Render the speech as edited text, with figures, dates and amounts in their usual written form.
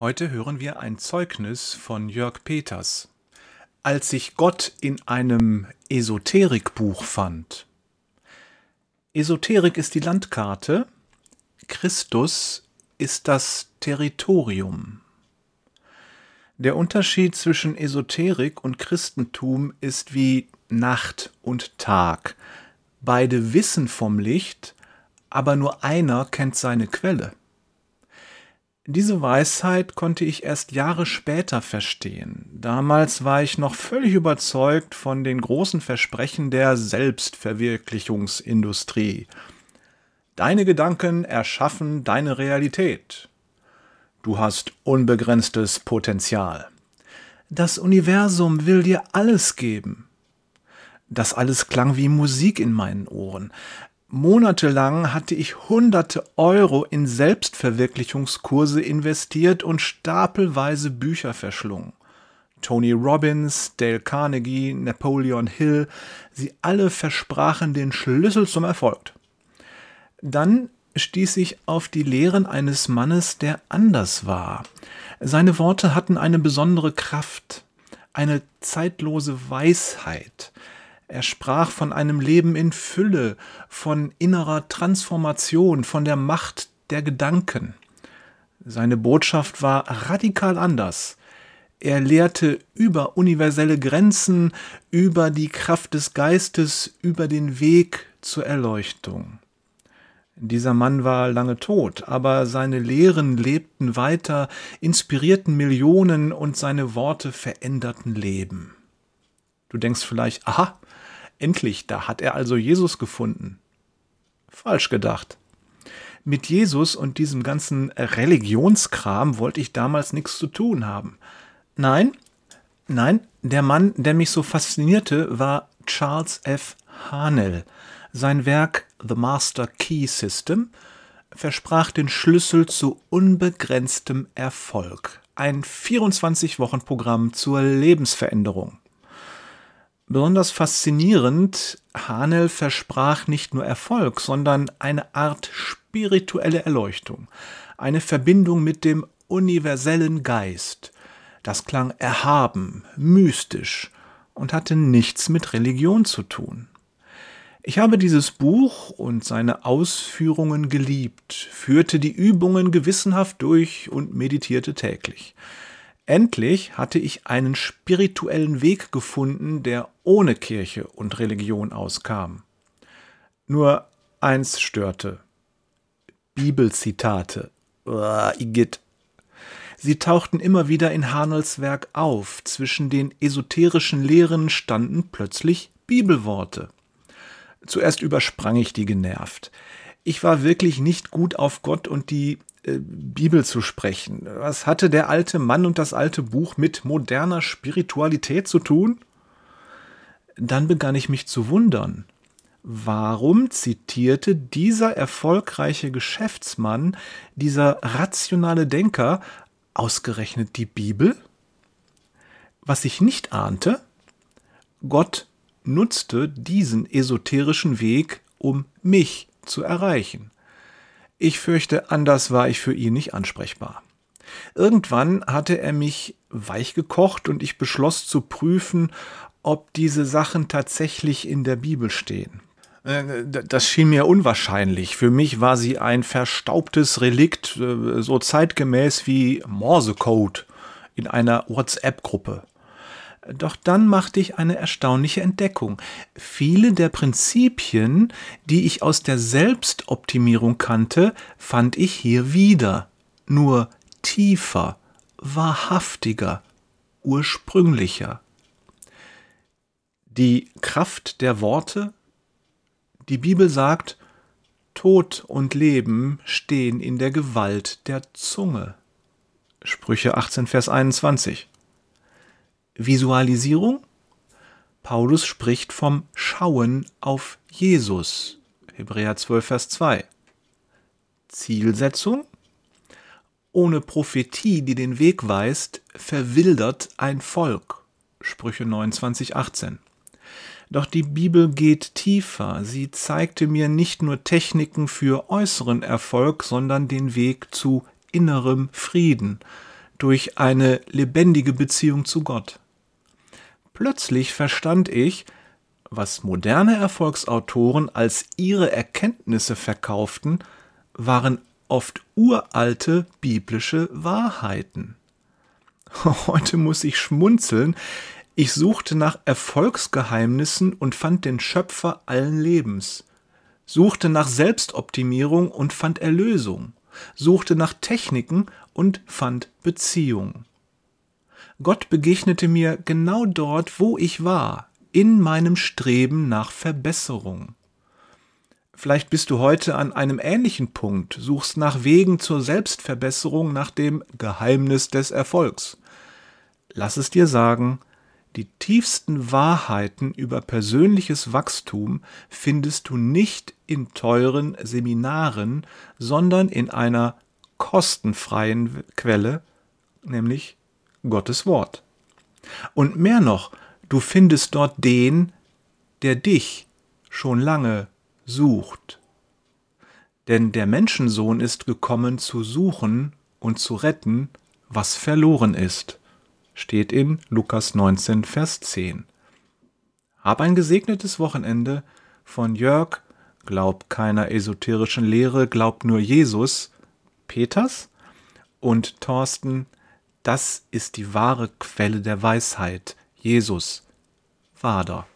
Heute hören wir ein Zeugnis von Jörg Peters. Als ich Gott in einem Esoterikbuch fand. Esoterik ist die Landkarte, Christus ist das Territorium. Der Unterschied zwischen Esoterik und Christentum ist wie Nacht und Tag. Beide wissen vom Licht, aber nur einer kennt seine Quelle. Diese Weisheit konnte ich erst Jahre später verstehen. Damals war ich noch völlig überzeugt von den großen Versprechen der Selbstverwirklichungsindustrie. Deine Gedanken erschaffen deine Realität. Du hast unbegrenztes Potenzial. Das Universum will dir alles geben. Das alles klang wie Musik in meinen Ohren. Monatelang hatte ich hunderte Euro in Selbstverwirklichungskurse investiert und stapelweise Bücher verschlungen. Tony Robbins, Dale Carnegie, Napoleon Hill, sie alle versprachen den Schlüssel zum Erfolg. Dann stieß ich auf die Lehren eines Mannes, der anders war. Seine Worte hatten eine besondere Kraft, eine zeitlose Weisheit. Er sprach von einem Leben in Fülle, von innerer Transformation, von der Macht der Gedanken. Seine Botschaft war radikal anders. Er lehrte über universelle Grenzen, über die Kraft des Geistes, über den Weg zur Erleuchtung. Dieser Mann war lange tot, aber seine Lehren lebten weiter, inspirierten Millionen und seine Worte veränderten Leben. Du denkst vielleicht, aha, endlich, da hat er also Jesus gefunden. Falsch gedacht. Mit Jesus und diesem ganzen Religionskram wollte ich damals nichts zu tun haben. Nein, der Mann, der mich so faszinierte, war Charles F. Haanel. Sein Werk The Master Key System versprach den Schlüssel zu unbegrenztem Erfolg. Ein 24-Wochen-Programm zur Lebensveränderung. Besonders faszinierend, Haanel versprach nicht nur Erfolg, sondern eine Art spirituelle Erleuchtung, eine Verbindung mit dem universellen Geist. Das klang erhaben, mystisch und hatte nichts mit Religion zu tun. Ich habe dieses Buch und seine Ausführungen geliebt, führte die Übungen gewissenhaft durch und meditierte täglich. Endlich hatte ich einen spirituellen Weg gefunden, der ohne Kirche und Religion auskam. Nur eins störte. Bibelzitate. Igitt. Sie tauchten immer wieder in Haanels Werk auf. Zwischen den esoterischen Lehren standen plötzlich Bibelworte. Zuerst übersprang ich die genervt. Ich war wirklich nicht gut auf Gott und die Bibel zu sprechen. Was hatte der alte Mann und das alte Buch mit moderner Spiritualität zu tun? Dann begann ich mich zu wundern. Warum zitierte dieser erfolgreiche Geschäftsmann, dieser rationale Denker, ausgerechnet die Bibel? Was ich nicht ahnte, Gott nutzte diesen esoterischen Weg, um mich zu erreichen. Ich fürchte, anders war ich für ihn nicht ansprechbar. Irgendwann hatte er mich weich gekocht und ich beschloss zu prüfen, ob diese Sachen tatsächlich in der Bibel stehen. Das schien mir unwahrscheinlich. Für mich war sie ein verstaubtes Relikt, so zeitgemäß wie Morsecode in einer WhatsApp-Gruppe. Doch dann machte ich eine erstaunliche Entdeckung. Viele der Prinzipien, die ich aus der Selbstoptimierung kannte, fand ich hier wieder. Nur tiefer, wahrhaftiger, ursprünglicher. Die Kraft der Worte? Die Bibel sagt, Tod und Leben stehen in der Gewalt der Zunge. Sprüche 18, Vers 21. Visualisierung? Paulus spricht vom Schauen auf Jesus. Hebräer 12, Vers 2. Zielsetzung? Ohne Prophetie, die den Weg weist, verwildert ein Volk. Sprüche 29, 18. Doch die Bibel geht tiefer. Sie zeigte mir nicht nur Techniken für äußeren Erfolg, sondern den Weg zu innerem Frieden. durch eine lebendige Beziehung zu Gott. Plötzlich verstand ich, was moderne Erfolgsautoren als ihre Erkenntnisse verkauften, waren oft uralte biblische Wahrheiten. Heute muss ich schmunzeln. Ich suchte nach Erfolgsgeheimnissen und fand den Schöpfer allen Lebens. Suchte nach Selbstoptimierung und fand Erlösung. Suchte nach Techniken und fand Beziehung. Gott begegnete mir genau dort, wo ich war, in meinem Streben nach Verbesserung. Vielleicht bist du heute an einem ähnlichen Punkt, suchst nach Wegen zur Selbstverbesserung, nach dem Geheimnis des Erfolgs. Lass es dir sagen, die tiefsten Wahrheiten über persönliches Wachstum findest du nicht in teuren Seminaren, sondern in einer kostenfreien Quelle, nämlich Gottes Wort. Und mehr noch, du findest dort den, der dich schon lange sucht. Denn der Menschensohn ist gekommen, zu suchen und zu retten, was verloren ist. Steht in Lukas 19, Vers 10. Hab ein gesegnetes Wochenende von Jörg, glaub keiner esoterischen Lehre, glaub nur Jesus, Peters, und Thorsten, das ist die wahre Quelle der Weisheit, Jesus, Vater.